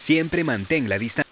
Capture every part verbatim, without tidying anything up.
Siempre mantén la distancia.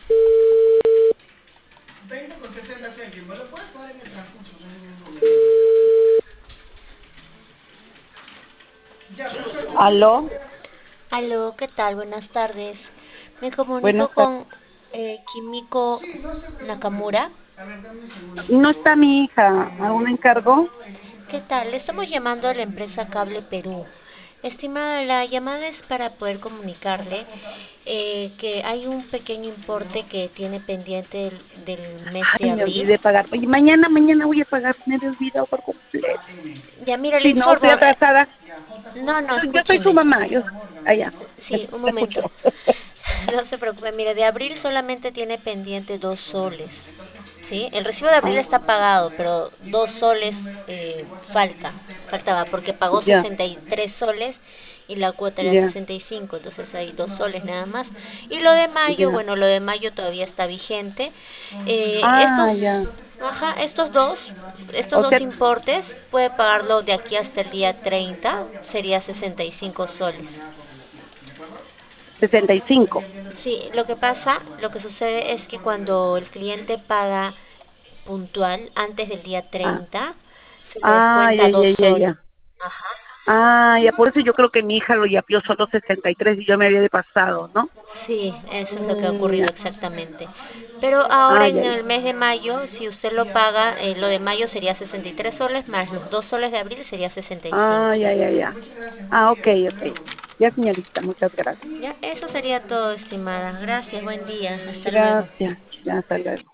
¿Aló? Aló, ¿qué tal? Buenas tardes. Me comunico Buenas tardes. con eh, Kimiko Nakamura. No está mi hija. ¿Algún encargo? ¿Qué tal? Le estamos llamando a la empresa Cable Perú. Estimada, la llamada es para poder comunicarle eh, que hay un pequeño importe que tiene pendiente del, del mes Ay, de me abril. olvidé pagar. Oye, mañana, mañana voy a pagar. Me he olvidado por completo. Ya, mira, le Sí, no, estoy informo. eh, atrasada. No, no, Yo, yo soy su escúcheme. mamá. Yo, allá. Sí, un Te escucho. momento. No se preocupe, mire, de abril solamente tiene pendiente dos soles. ¿Sí? El recibo de abril Ah, está pagado, pero dos soles eh, falta, faltaba, porque pagó ya, sesenta y tres soles y la cuota era ya, sesenta y cinco, entonces hay dos soles nada más. Y lo de mayo, ya. bueno, lo de mayo todavía está vigente. Eh, estos, Ah, ya. ajá, estos dos, estos O dos sea, importes puede pagarlo de aquí hasta el día treinta, sería sesenta y cinco soles. sesenta y cinco. Sí, lo que pasa, lo que sucede es que cuando el cliente paga puntual antes del día Ah, treinta se le ah, descuenta ya, dos ya, ya, soles. ya. Ajá. Ah, ya, por eso yo creo que mi hija lo yapió solo sesenta y tres y yo me había de pasado, ¿no? Sí, eso es lo que ha Mm, ocurrido ya. exactamente. Pero ahora Ah, en ya, el ya. mes de mayo, si usted lo paga, eh, lo de mayo sería sesenta y tres soles, más los dos soles de abril sería sesenta y Ah, cinco. ya, ya, ya. Ah, ok, ok. Ya, señorita, muchas gracias. Ya, eso sería todo, estimada. Gracias, buen día. Hasta luego. Gracias. Ya, hasta luego.